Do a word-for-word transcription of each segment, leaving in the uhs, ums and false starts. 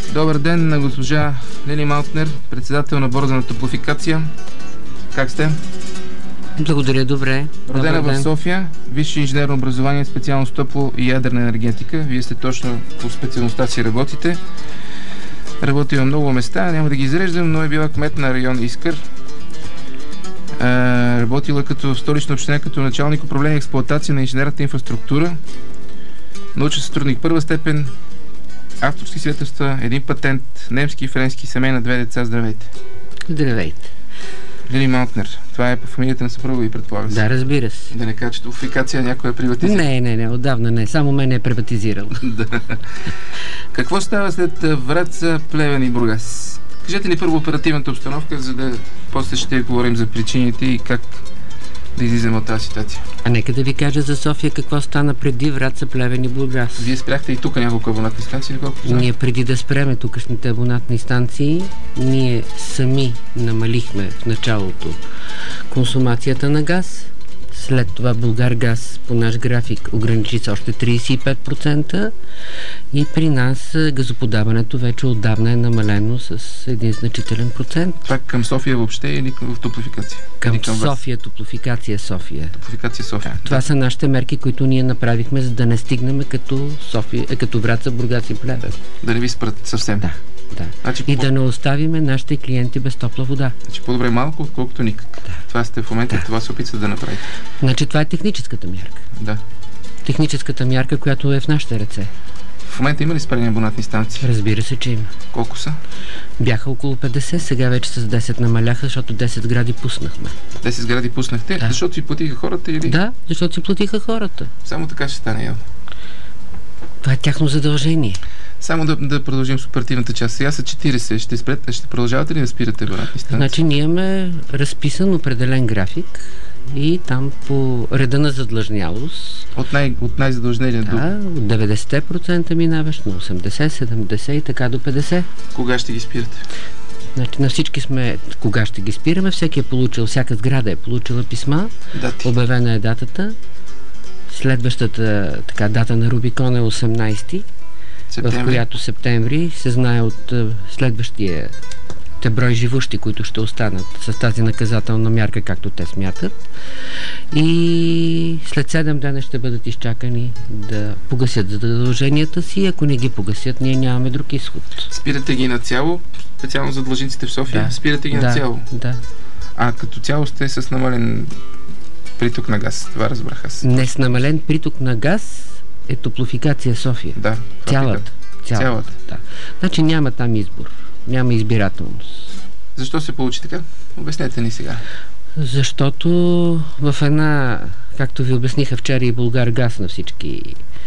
Добър ден на госпожа Лили Маутнер, председател на борда на Топлофикация. Как сте? Благодаря, добре. Родена в София, висше инженерно образование, специалност топло и ядрена енергетика. Вие сте точно по специалността си работите. Работила много места, няма да ги изреждам, но е била кмет на район Искър. Е, работила като в столична община, като началник управление експлоатация на инженерната инфраструктура. Научен сътрудник първа степен, авторски свидетелства, един патент, немски и френски, семейна, две деца. Здравейте. Здравейте. Лили Маутнер. Това е по фамилията на съпруга и предполага се. Да, разбира се. Да не кажа, че Топлофикация някоя приватизира. Не, не, не, отдавна не. Само мен е приватизирал. Да. Какво става след Враца, Плевен и Бургас? Кажете ли първо оперативната обстановка, за да после ще говорим за причините и как да излизаме от тази ситуация. А нека да ви кажа за София какво стана преди Враца, Плевен и Бургас. Вие спряхте и тук няколко абонатни станции, колко знам? Ние преди да спреме тукашните абонатни станции, ние сами намалихме в началото консумацията на газ. След това Булгаргаз по наш график ограничи с още трийсет и пет процента и при нас газоподаването вече отдавна е намалено с един значителен процент. Това към София въобще или в Топлофикация? Към, към София, Топлофикация София. Топлофикация София. Да, това да. са нашите мерки, които ние направихме, за да не стигнем като София, като Враца, Бургас и Плевен. Да не ви спрат съвсем. Да. Да. Значи, и по... да не оставиме нашите клиенти без топла вода. Значи по-добре малко, отколкото никак. Да. Това сте в момента, да. Това се опитвате да направите. Значи това е техническата мярка. Да. Техническата мярка, която е в нашите ръце. В момента има ли спрени абонатни станции? Разбира се, че има. Колко са? Бяха около петдесет, сега вече с десет намаляха, защото десет сгради пуснахме. десет сгради пуснахте? Да. Защото си платиха хората или? Да, защото си платиха хората. Само така ще стане, явно. Това е тяхно задължение. Само да, да продължим с оперативната част. Сега са четирийсет. Ще, спрете, ще продължавате ли да спирате абонатни станции? Значи ние имаме разписан определен график и там по реда на задлъжнялост. От, най, от най-задължнелия до... Да, от деветдесет процента минаваш на осемдесет, седемдесет и така до петдесет. Кога ще ги спирате? Значи на всички сме, кога ще ги спираме, всеки е получил, всяка сграда е получила писма, дати. Обявена е датата. Следващата така, дата на Рубикон е осемнайсети, септември. В която септември се знае от следващия те брой живущи, които ще останат с тази наказателна мярка, както те смятат. И след седем дена ще бъдат изчакани да погасят задълженията си. Ако не ги погасят, ние нямаме друг изход. Спирате ги на цяло, специално за длъжниците в София? Да. Спирате ги да, на цяло? Да. А като цяло сте с намален приток на газ? Това разбрах аз. Не с намален приток на газ е Топлофикация София. Да. Цялата. Цялата. Цялата. Да. Значи няма там избор. Няма избирателност. Защо се получи така? Обяснете ни сега. Защото в една, както ви обясниха вчера и Булгаргаз на всички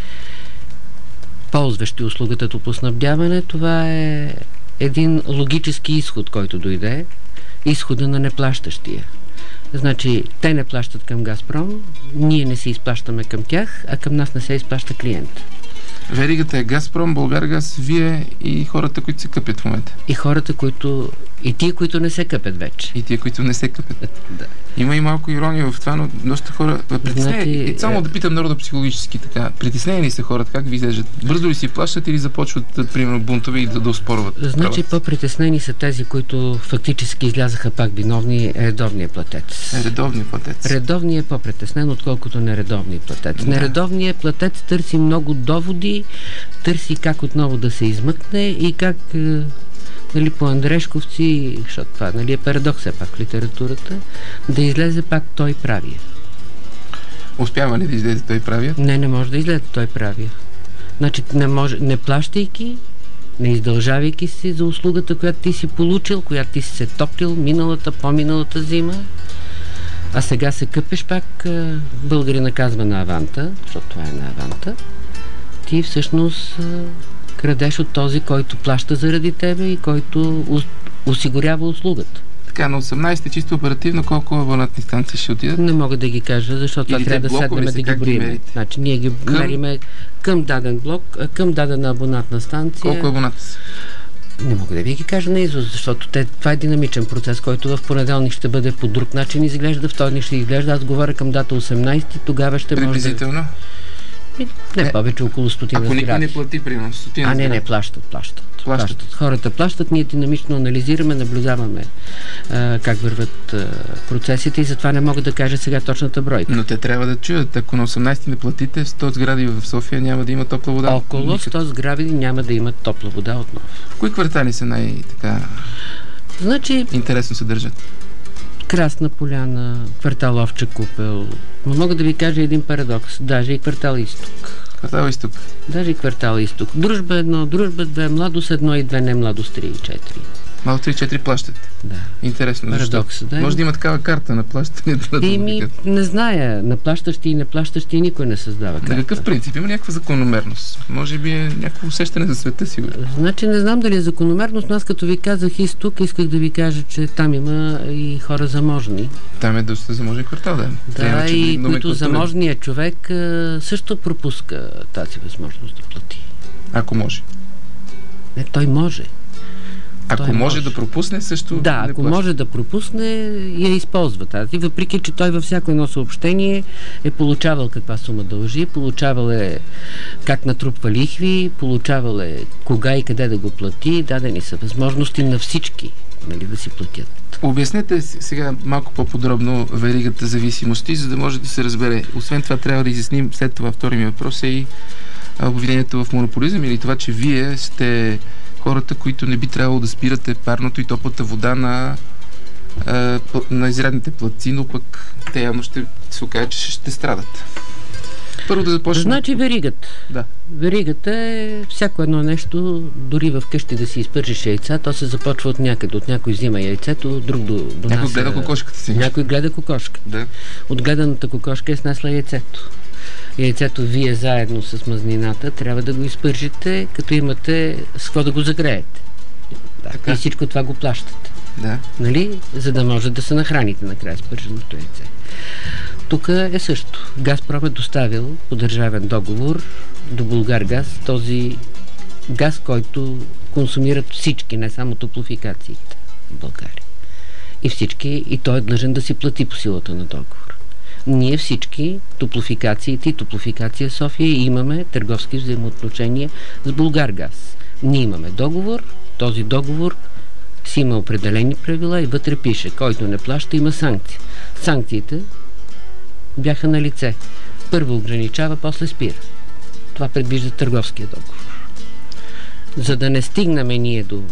ползващи услугата топлоснабдяване, това е един логически изход, който дойде. Изхода на неплащащия. Значи, те не плащат към Газпром, ние не се изплащаме към тях, а към нас не се изплаща клиент. Веригата е Газпром, Булгаргаз, вие и хората, които се къпят в момента. И хората, които... И тия, които не се къпят вече. И тия, които не се къпят. Да. Има и малко ирония в това, но доста хора... Притеснени... Значи... Само да питам народа психологически така. Притеснени ли са хората? Как ви изглеждат? Бързо ли си плащат или започват, примерно, бунтове и да, да оспорват? Значи по-притеснени са тези, които фактически излязаха пак виновни, редовния платец. Редовния платец. Редовният е по-притеснен, отколкото нередовният платец. Да. Нередовният платец търси много доводи, търси как отново да се измъкне и как... Нали, по Андрешковци, защото това нали, е парадокс все пак в литературата, да излезе пак той правия. Успява ли да излезе той правия? Не, не може да излезе той правия. Значи не, може, не плащайки, не издължавайки си за услугата, която ти си получил, която ти си се топлил миналата, по-миналата зима, а сега се къпеш пак, българина казва на аванта, защото това е на аванта, ти всъщност крадеш от този, който плаща заради тебе и който осигурява услугата. Така, на осемнайсети чисто оперативно колко абонатни станции ще отидат? Не мога да ги кажа, защото това трябва да седнем да ги броим. Значи ние ги към... мериме към даден блок, към дадена абонатна станция. Колко абоната са? Не мога да ви ги кажа наизуст, защото те, това е динамичен процес, който в понеделник ще бъде по друг начин изглежда, вторник ще изглежда. Аз говоря към дата осемнайсети, тогава ще може да... Приблизително? Не, не повече, около стотина Ако сгради. никой не плати, примерно, стотина А, не, сгради. не, плащат, плащат. Плащат. плащат. Хората плащат, ние динамично анализираме, наблюдаваме а, как върват а, процесите и затова не мога да кажа сега точната бройка. Но те трябва да чуят, ако на осемнайсети не платите, сто сгради в София няма да има топла вода. Около сто сгради няма да имат топла вода отново. Кои квартали са най-така Значи, интересно се държат? Красна поляна, квартал Овча купел. Но мога да ви кажа един парадокс. Даже и квартал Изток. Квартал Изток. Даже и квартал Изток. Дружба едно, дружба две, младост едно и две, не младост три и четири. Мало три четири плащат. Да. Интересно. Парадокс, защо? да. Може да има такава карта на плащането на И ми, не зная, на плащащи и неплащащи никой не създава карта. На какъв принцип? Има някаква закономерност? Може би е някакво усещане за света, сигурно. Значи не знам дали е закономерност, но аз като ви казах Изток, исках да ви кажа, че там има и хора заможни. Там е доста заможен квартал, да. Да, Трябва, че и е които заможният човек а, също пропуска тази възможност да плати. Ако може. Не, той може. Ако Той може, може да пропусне, също Да, не ако плаща. може да пропусне, я използва тази, въпреки че той във всяко едно съобщение е получавал каква сума дължи, получавал е как натрупва лихви, получавал е кога и къде да го плати, дадени са възможности на всички, нали, да си платят. Обяснете сега малко по-подробно веригата зависимости, за да може да се разбере. Освен това, трябва да изясним след това втори ми въпрос е и обвинението в монополизъм или това, че вие сте хората, които не би трябвало да спирате парното и топлата вода на, а, на изрядните платци, но пък те явно ще се окаже, че ще страдат. Първо да започнем. Значи веригата. Да. Веригата е всяко едно нещо, дори в къщи да си изпържиш яйца, то се започва от някъде. От някой взима яйцето, друг до, до Някой нас, гледа кокошката си. Някой гледа кокошка. Да. От гледаната кокошка е снесла яйцето. Яйцето вие заедно с мазнината трябва да го изпържите, като имате с какво да го загреете. Да, и всичко това го плащате. Да. Нали? За да може да се нахраните накрая с пърженото яйце. Тук е също. Газпром е доставил по държавен договор до Булгаргаз този газ, който консумират всички, не само топлофикациите в България. И всички, и той е длъжен да си плати по силата на договор. Ние всички, топлофикациите и топлофикация София, имаме търговски взаимоотношения с Булгаргаз. Ние имаме договор, този договор си има определени правила и вътре пише, който не плаща, има санкции. Санкциите бяха на лице. Първо ограничава, после спира. Това предвижда търговския договор. За да не стигнем ние до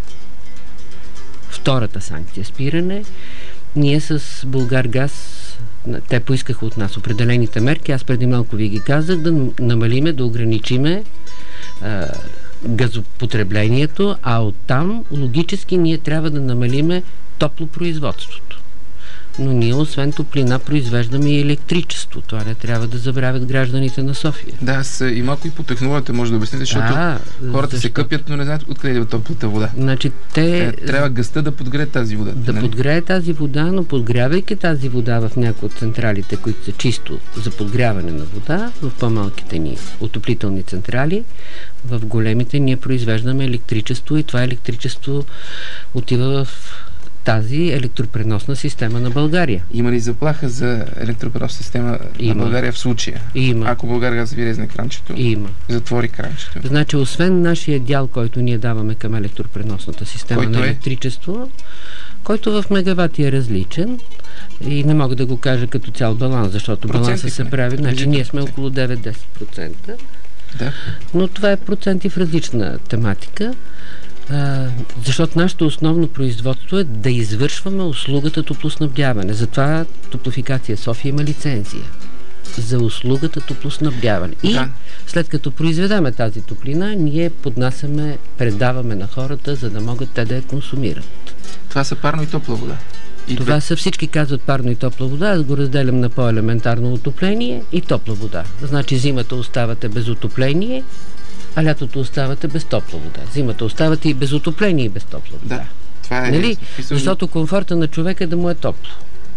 втората санкция спиране, ние с Булгаргаз, те поискаха от нас определените мерки, аз преди малко ви ги казах, да намалиме, да ограничиме а, газопотреблението, а оттам логически ние трябва да намалиме топлопроизводството. Но ние освен топлина произвеждаме и електричество. Това не трябва да забравят гражданите на София. Да, аз и малко и по технологията може да обясните, защото а, хората защо? се къпят, но не знаят откъде идва топлата вода. Значи те... Трябва газта да подгрее тази вода. Да нали? подгрее тази вода, но подгрявайки тази вода в някои от централите, които са чисто за подгряване на вода, в по-малките ни отоплителни централи, в големите ние произвеждаме електричество и това електричество отива в тази електропреносна система на България. Има ли заплаха за електропреносна система Има. на България в случая? Има. Ако Булгаргаз ви резне кранчето, Има. затвори кранчето. Значи, освен нашия дял, който ние даваме към електропреносната система който на електричество, е? който в мегавати е различен и не мога да го кажа като цял баланс, защото баланса се прави. Значи, ние сме около девет до десет процента. Да. Но това е проценти в различна тематика. А, защото нашето основно производство е да извършваме услугата топлоснабдяване. Затова Топлофикация София има лицензия за услугата топлоснабдяване. И да. след като произведаме тази топлина, ние поднасяме, предаваме на хората, за да могат те да я консумират. Това са парно и топла вода. И Това две... са, всички казват парно и топла вода, аз го разделям на по-елементарно отопление и топла вода. Значи зимата оставате без отопление, а лятото оставате без топла вода. Зимата оставате и без отопление и без топла вода. Да, това е. Нали? Смисъл... Защото комфорта на човека е да му е топло.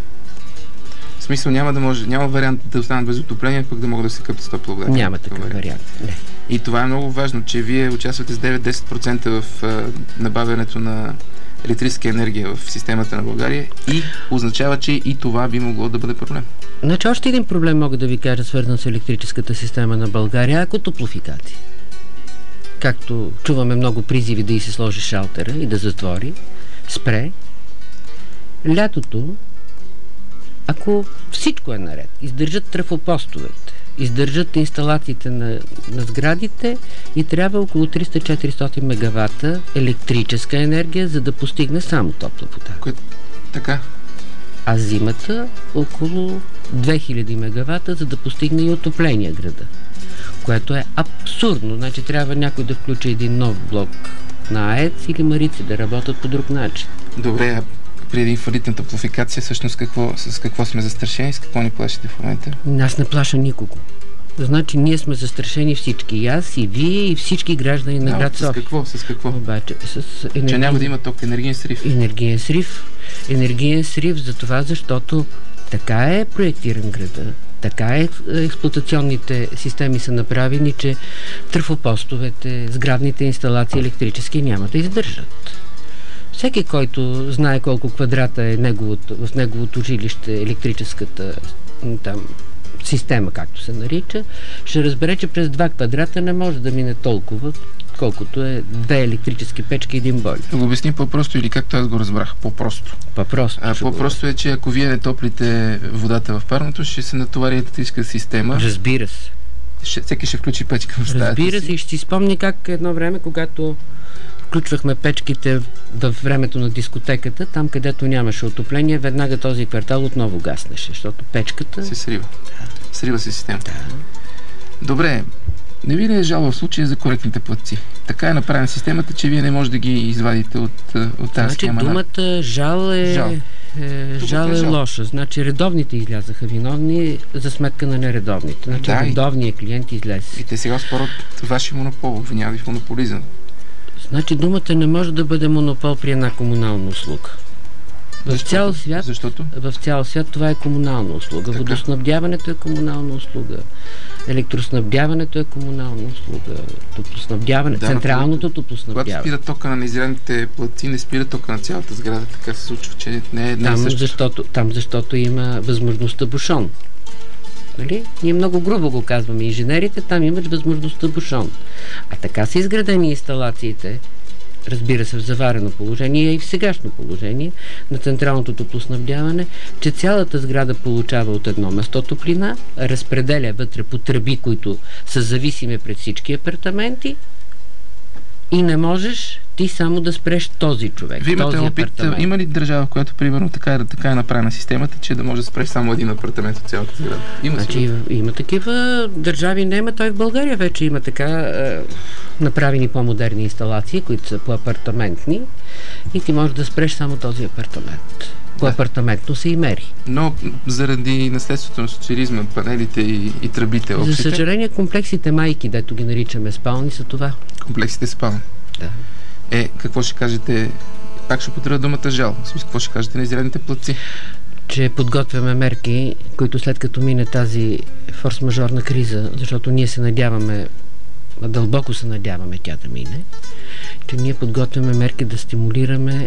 В смисъл няма да може, няма вариант да останат без отопление, пък да могат да се къпят с топла вода. Няма такъв вариант. вариант. Не. И това е много важно, че вие участвате с девет до десет процента в а, набавянето на електрическа енергия в системата на България и означава, че и това би могло да бъде проблем. Значи още един проблем мога да ви кажа, свързан с електрическата система на България, ако топлофикация. Както чуваме много призиви да и се сложи шалтера и да затвори, спре. Лятото, ако всичко е наред, издържат трафопостовете, издържат инсталациите на, на сградите и трябва около триста до четиристотин мегавата електрическа енергия, за да постигне само топла вода. Кое... Така. А зимата около две хиляди мегавата, за да постигне и отопление града. Което е абсурдно. Значи трябва някой да включи един нов блок на АЕЦ или Марици да работят по друг начин. Добре, а при един фалит на топлофикация, всъщност какво, с какво сме застрашени, с какво ни плашите в момента? Аз не плаша никого. Значи ние сме застрашени всички. И аз, и вие, и всички граждани на да, град София. С какво? С какво? Обаче, с енергия... Че няма да има ток, енергиен срив. Енергиен срив. Енергиен срив за това, защото така е проектиран града. Така е, експлоатационните системи са направени, че трафопостовете, сградните инсталации електрически няма да издържат. Всеки, който знае колко квадрата е неговото, в неговото жилище електрическата там, система, както се нарича, ще разбере, че през два квадрата не може да мине толкова, колкото е две електрически печки и един бойлер. Да го обясни по-просто или както аз го разбрах? По-просто. По-просто. А по-просто е, че ако вие не топлите водата в парното, ще се натовари електрическа система. Разбира се. Ще, всеки ще включи печка в стаята. Разбира се, си. и ще си спомни как едно време, когато включвахме печките в времето на дискотеката, там където нямаше отопление, веднага този квартал отново гаснеше, защото печката... се срива. Да. Срива се системата. Да. Добре, не ви ли е жал в случая за коректните платци? Така е направена системата, че вие не може да ги извадите от, от тази значи, схема. Думата жал е, жал. е, жал е, е жал. лоша. Значи редовните излязаха виновни за сметка на нередовните. Значи да, редовният клиент излезе. И те сега спорят ваши монопол, обвиняват в монополизъм. Значи думата не може да бъде монопол при една комунална услуга. В цял свят, Защото? в цял свят това е комунална услуга. Така. Водоснабдяването е комунална услуга. Електроснабдяването е комунална услуга. Топлоснабдяване, да, централното когато, топлоснабдяване. Когато спира тока на неизрядните платци, не спира тока на цялата сграда. Така се случва, че не е една там, и също. Защото, там защото има възможността бушон. Нали? Ние много грубо го казваме. Инженерите там имат възможността бушон. А така са изградени инсталациите, разбира се, в заварено положение и в сегашно положение на централното топлоснабдяване, че цялата сграда получава от едно место топлина, разпределя вътре по тръби, които са зависими пред всички апартаменти и не можеш ти само да спреш този човек, Вие имате този опит, апартамент. има ли държава, в която примерно така, така е направена системата, че да може да спреш само един апартамент от цялата сграда? Има Значи, си. има такива държави, не има, той в България вече има така е, направени по-модерни инсталации, които са по-апартаментни и ти можеш да спреш само този апартамент. По-апартаментно се и мери. Но заради наследството на социализма, панелите и, и тръбите, общите, За съжаление, комплексите майки, дето ги наричаме спални, са това. комплексите спални. Да. Е, какво ще кажете? Пак ще потребя думата жал. В смисъл, какво ще кажете на изрядните платци? Че подготвяме мерки, които след като мине тази форс-мажорна криза, защото ние се надяваме, дълбоко се надяваме тя да мине, че ние подготвяме мерки да стимулираме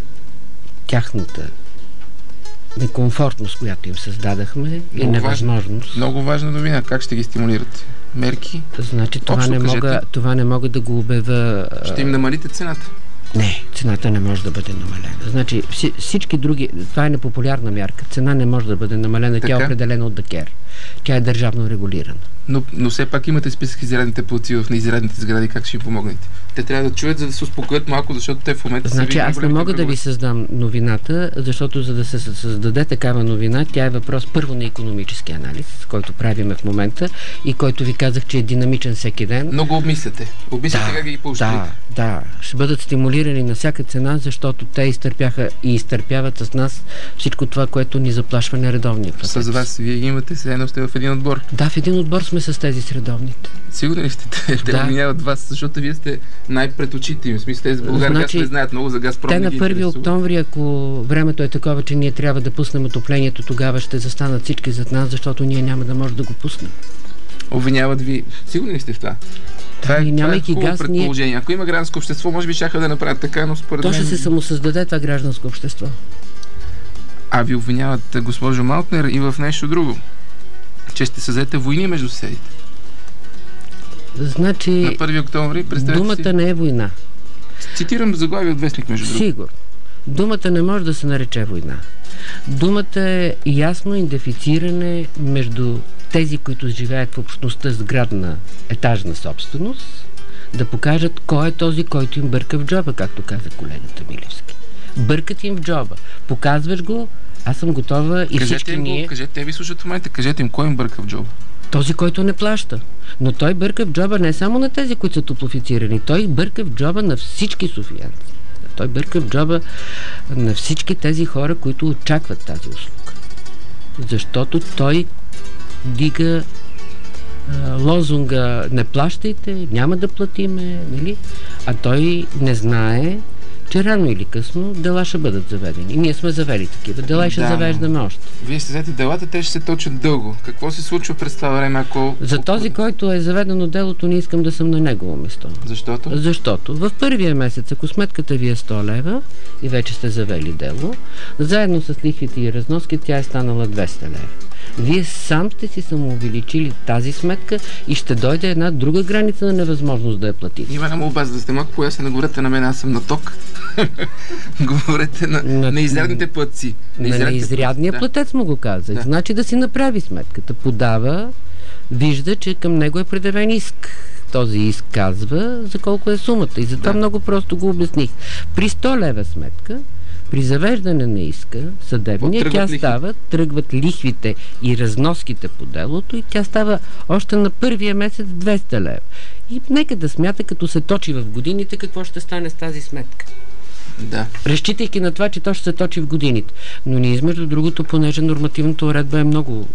тяхната некомфортност, която им създадахме и невъзможност. Важна, много важна новина. Как ще ги стимулирате? Мерки? Значи това Общо не, кажете. мога, това не мога да го обявя. Ще им намалите цената? Не, цената не може да бъде намалена. Значи всички други, това е непопулярна мярка. Цена не може да бъде намалена, така? Тя е определена от ДКЕР. Тя е държавно регулирана. Но, но все пак имате списък изрядните платци в неизрядните сгради. Как ще им помогнете? Те трябва да чуят, за да се успокоят малко, защото те в момента Значи са аз не мога да ви създам новината, защото за да се създаде такава новина, тя е въпрос първо на икономически анализ, който правиме в момента и който ви казах, че е динамичен всеки ден. Много обмисляте. Обмисляте да, как ги поощрите. Да, да. Ще бъдат стимулирани на всяка цена, защото те изтърпяха и изтърпяват с нас всичко това, което ни заплашва нередовния платец. С вас вие имате, все едно сте в един отбор. Да, в един отбор сме с тези средовните. Сигурни ли сте? Те, те да. обвиняват вас, защото вие сте най-пред очите им. В смисъл, те за България значи, не знаят много за Газпром. Те на първи октомври, ако времето е такова, че ние трябва да пуснем отоплението, тогава ще застанат всички зад нас, защото ние няма да може да го пуснем. Обвиняват ви. Сигурни ли сте в това? Това е, това е хубаво газ, предположение. Ние... Ако има гражданско общество, може би чаха да направят така, но според То мен... ще се самосъздаде това гражданско общество. А ви обвиняват, госпожо Малтнер, и в нещо друго. Че ще създадете войни между съседите. Значи... На първи октомври, думата си... не е война. Цитирам заглавие от вестник, между другото. Сигурно. Думата не може да се нарече война. Думата е ясно идентифициране между тези, които живеят в общността с градна етажна собственост, да покажат кой е този, който им бърка в джоба, както каза колегата Милевски. Бъркат им в джоба. Показваш го, аз съм готова и кажете всички им го, ние... Кажете, те ви слушат в момента, кажете им кой им бърка в джоба. Този, който не плаща. Но той бърка в джоба не само на тези, които са топлофицирани, той бърка в джоба на всички софиянци. Той бърка в джоба на всички тези хора, които очакват тази услуга. Защото той дига а, лозунга не плащайте, няма да платиме, нали? А той не знае, че рано или късно дела ще бъдат заведени. Ние сме завели такива дела и ще да, завеждаме още. Вие ще взете делата, те ще се точат дълго. Какво се случва през това време, ако... За този, който е заведено делото, не искам да съм на негово место. Защото? Защото в първия месец, ако сметката ви е сто лева и вече сте завели дело, заедно с лихвите и разноски тя е станала двеста лева. Вие сам сте си самоувеличили тази сметка и ще дойде една друга граница на невъзможност да я платите. Има една молба, за да сте малко поясни, не говорете на мен, аз съм на ток. Говорете на, на неизрядните платци. На неизрядния да. платец му го казах. Да. Значи да си направи сметката. Подава, вижда, че към него е предявен иск. Този иск казва за колко е сумата. И затова да. много просто го обясних. При сто лева сметка, при завеждане на иска, съдебния, тя лихви. става, тръгват лихвите и разноските по делото и тя става още на първия месец двеста лева. И нека да смята, като се точи в годините, какво ще стане с тази сметка. Да. Разчитайки на това, че то ще се точи в годините. Но ние, между другото, понеже нормативната уредба е много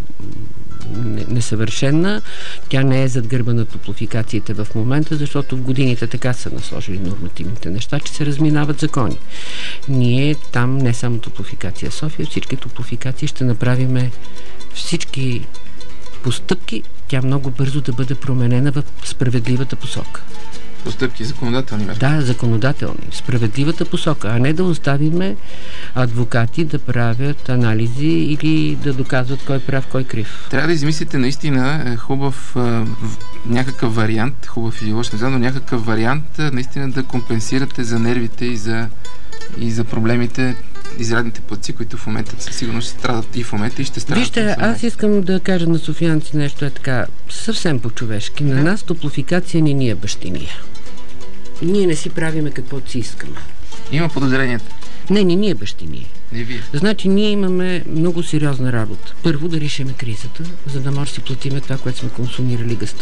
несъвършена, тя не е зад гърба на топлофикациите в момента, защото в годините така са насложили нормативните неща, че се разминават закони. Ние там не само топлофикация София, всички топлофикации ще направиме всички постъпки, тя много бързо да бъде променена в справедливата посока. Постъпки законодателни мерки. Да, законодателни. Справедливата посока, а не да оставиме адвокати да правят анализи или да доказват кой прав, кой крив. Трябва да измислите наистина хубав някакъв вариант, хубав или лош, не знам, но някакъв вариант наистина да компенсирате за нервите и за, и за проблемите изрядните платци, които в момента със сигурност ще страдат и в момента и ще страдат. Вижте, аз искам да кажа на софиянци нещо е така съвсем по-човешки. На нас топлофикация не ни е бащиния. Ние не си правиме каквото си искаме. Има подозренията. Не, не ни е бащиния. Не вие. Значи ние имаме много сериозна работа. Първо да решиме кризата, за да може да си платиме това, което сме консумирали гъста.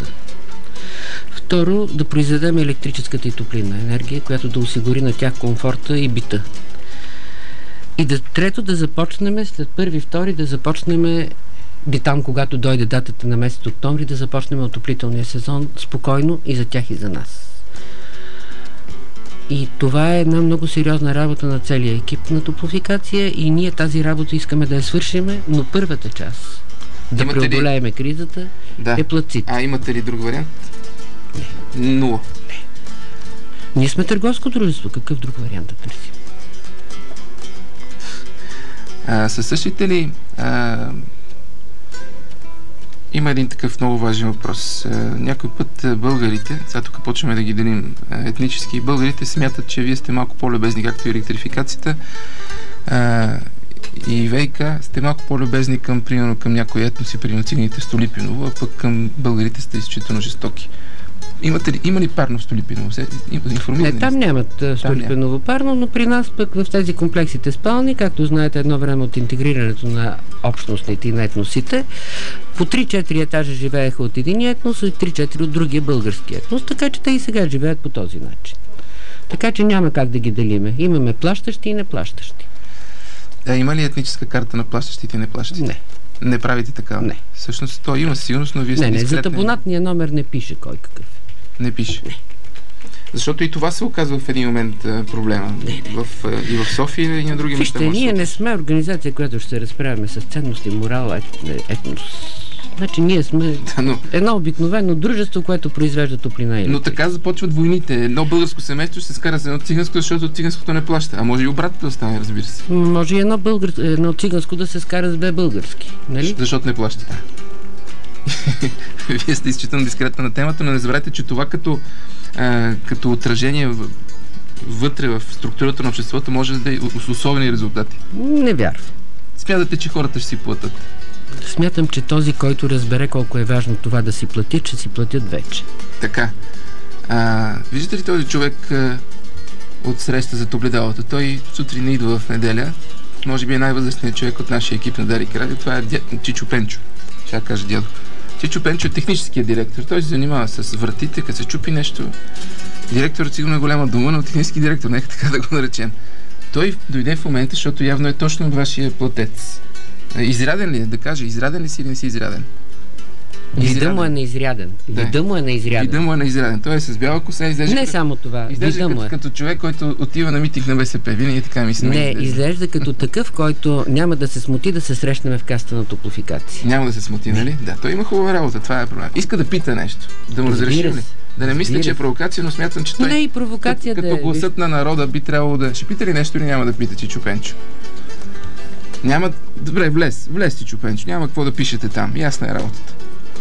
Второ, да произведем електрическата и топлинна енергия, която да осигури на тях комфорта и бита. И да, трето, да започнем след първи, втори, да започнем би там, когато дойде датата на месец октомври, да започнем отоплителния сезон спокойно и за тях и за нас. И това е една много сериозна работа на целия екип на топлофикация и ние тази работа искаме да я свършиме, но първата част, да имате преодолеем ли... кризата, да. е платците. А имате ли друг вариант? Не. Нула. Не. Ние сме търговско дружество. Какъв друг вариант да търсим? А, със същите ли а, има един такъв много важен въпрос. А, някой път българите, сега тук почваме да ги делим а, етнически, българите смятат, че вие сте малко по-любезни, както и електрификацията а, и ВиК, сте малко по-любезни към, примерно, към някои етноси, примерно циганите в Столипиново, а пък към българите сте изключително жестоки. Имате ли, има ли парно в Столипиново? Не, там нямат Столипиново парно, но при нас пък в тези комплексите спални, както знаете, едно време от интегрирането на общностните и на етносите, по три-четири етажа живееха от един етнос и три-четири от другия български етнос, така че те и сега живеят по този начин. Така че няма как да ги делиме. Имаме плащащи и неплащащи. А има ли етническа карта на плащащите и неплащащите? Не. Не правите така? Не. Всъщност то има сигурност, но вие сте не, не, дискретни. За абонатния номер не пише кой какъв. Не пише? Не. Защото и това се оказва в един момент а, проблема. Не, не. В, а, и в София и на други места. Вижте, ние не сме организация, която ще се разправяме с ценности, морал, ет, етнос. Значи ние сме Да, но, едно обикновено дружество, което произвежда топлина и но така започват войните. Едно българско семейство ще се скара с едно циганско, защото циганското не плаща. А може и обратно да стане, разбира се. Може и едно, българ... едно циганско да се скара с две български, нали? Защото не плаща. Вие сте изчитано дискретна на темата, но не забравяйте, че това като, а, като отражение в, вътре в структурата на обществото може да е с особени резултати. Не вярвам. Смятате, че хората ще си платят? Смятам, че този, който разбере колко е важно това да си плати, ще си платят вече. Така. А, виждате ли този човек а, от среща за топледалата? Той сутрин не идва в неделя. Може би е най-възрастният човек от нашия екип на Дарик Радио. Това е дя... Чичо Пенчо. Ще я кажа дядо. Чичо Пенчо е техническия директор. Той се занимава с вратите, като се чупи нещо. Директорът сигурно е голяма дума, но технически директор, нека така да го наречем. Той дойде в момента, защото явно е точно от вашия платец. Изряден ли е? Да кажа, изряден ли си или не си изряден? Вида му е неизряден. Да. Вида му е неизряден. Вида му е неизряден. Той е с бяла коса, изглежда Не като, само това. изглежда Вида като, му е. като човек, който отива на митинг на БСП. Винаги така ми се Не, изглежда. изглежда като такъв, който няма да се смути да се срещнем в каста на топлофикация. Няма да се смути, нали? Да, той има хубава работа, това е проблем. Иска да пита нещо. Да му Разбира разрешим се. ли? Да не мисля, Разбира че е се. провокация, но смятам, че той Не и провокация като, да като е. гласът на народа би трябвало да... Ще пита ли нещо или няма да пита, Чичо Пенчо? Няма... Добре, влез. Влез, Чичо Пенчо. Няма какво да пишете там. Ясна е работата.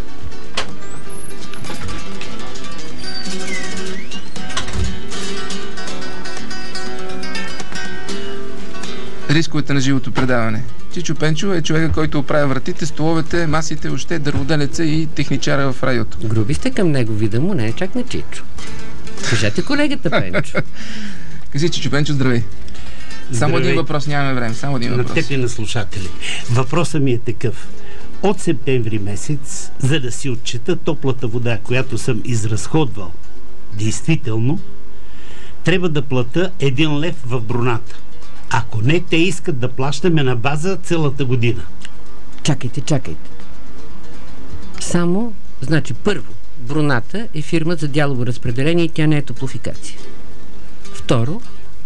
Рисковете на живото предаване. Чичо Пенчо е човека, който оправя вратите, столовете, масите, още дърводелеца и техничара в радиото. Груби сте към него, вида му не е чак на Чичо. Кажете колегата Пенчо. Кажи, Чичо Пенчо, здравей. Само Здравей. един въпрос, нямаме време. Само един На въпрос. теб и на слушатели. Въпросът ми е такъв. От септември месец, за да си отчета топлата вода, която съм изразходвал, действително, трябва да плата един лев в броната. Ако не, те искат да плащаме на база цялата година. Чакайте, чакайте. Само, значи първо, Броната е фирма за дялово разпределение и тя не е топлофикация. Второ,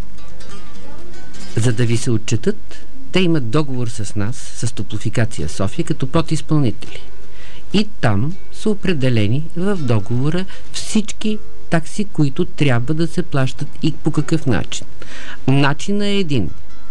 за да ви се отчетат, те имат договор с нас, с Топлофикация София, като подизпълнители. И там са определени в договора всички такси, които трябва да се плащат и по какъв начин. Начинът е един.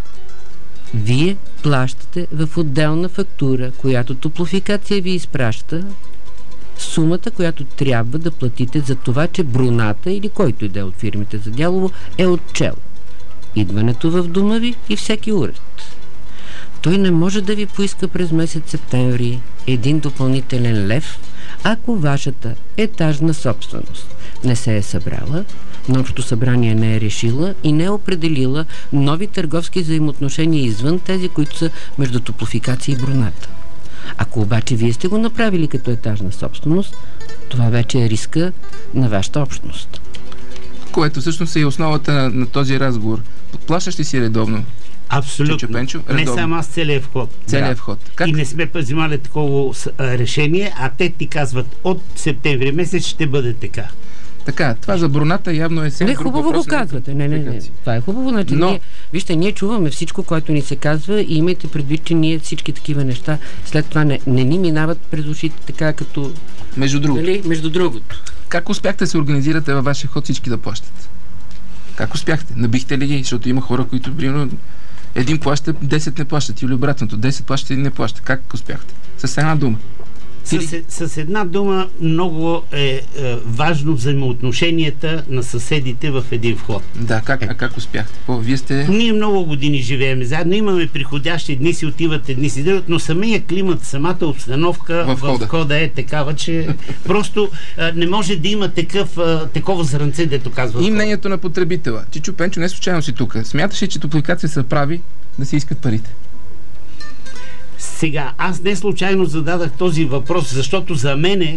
Вие плащате в отделна фактура, която Топлофикация ви изпраща, сумата, която трябва да платите за това, че Броната или който иде от фирмите за дялово е отчел идването в дома ви и всеки уред. Той не може да ви поиска през месец септември един допълнителен лев, ако вашата етажна собственост не се е събрала, Общото събрание не е решила и не е определила нови търговски взаимоотношения извън тези, които са между Топлофикация и Броната. Ако обаче вие сте го направили като етажна собственост, това вече е риска на вашата общност. Което всъщност е и основата на, на този разговор. Плащаш ли си редовно? Абсолютно. Чичо Пенчо, не редовно. само аз, целият вход. Целият Да. вход. Как? И не сме взимали такова с- а, решение, а те ти казват от септември месец ще бъде така. Така, това за Броната явно е сега. Не, хубаво го казвате. Не, не, не. Това е хубаво. Значи, Но- ние, вижте, ние чуваме всичко, което ни се казва и имайте предвид, че ние всички такива неща след това не, не ни минават през ушите, така като... Между другото. Нали, между другото. Как успяхте да се организирате във вашия ход всички да плащат? Как успяхте? Набихте ли ги? Защото има хора, които, примерно, един плаща, десет не плащат. Или обратното, десет плащат, един не плаща. Как успяхте? С една дума. С, с една дума много е, е важно взаимоотношенията на съседите в един вход. Да, как, а как успяхте? О, вие сте... Ние много години живеем заедно, имаме приходящи, дни си отиват, едни си идват, но самия климат, самата обстановка В в входа. входа е такава, че просто а, не може да има такъв, а, такова зранце, дето казва. И мнението на потребителя. Чичо Пенчо, не случайно си тук. Смяташ ли, че Топлофикация са прави да се искат парите? Сега, аз не случайно зададах този въпрос, защото за мене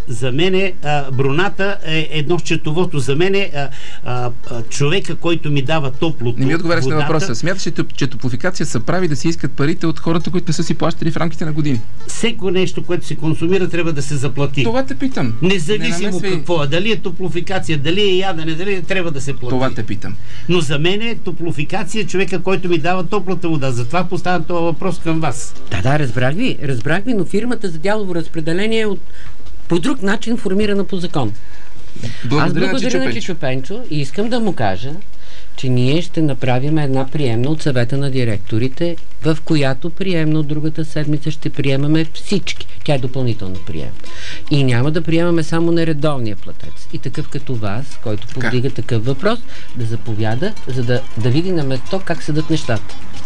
За мене а, броната е едно счетовото. За мене а, а, а, човека, който ми дава топлото, не ми отговаряш на въпроса. Смяташ ли, че топлофикация са прави да си искат парите от хората, които не са си плащали в рамките на години? Всеко нещо, което се консумира, трябва да се заплати. Това те питам. Независимо не какво е. Дали е топлофикация, дали е ядене, дали е, трябва да се плати. Това те питам. Но за мен е топлофикация човека, който ми дава топлата вода. Затова поставям този въпрос към вас. Да, да, разбрах ви. Разбрах ви, но фирмата за дялово разпределение е от... по друг начин формирана по закон. Благодаря, Аз благодаря на Чичо Пенчо и искам да му кажа, че ние ще направим една приемна от съвета на директорите, в която приемна от другата седмица ще приемаме всички. Тя е допълнително прием. И няма да приемаме само нередовния платец. И такъв като вас, който повдига такъв въпрос, да заповяда, за да, да види на место как седат нещата.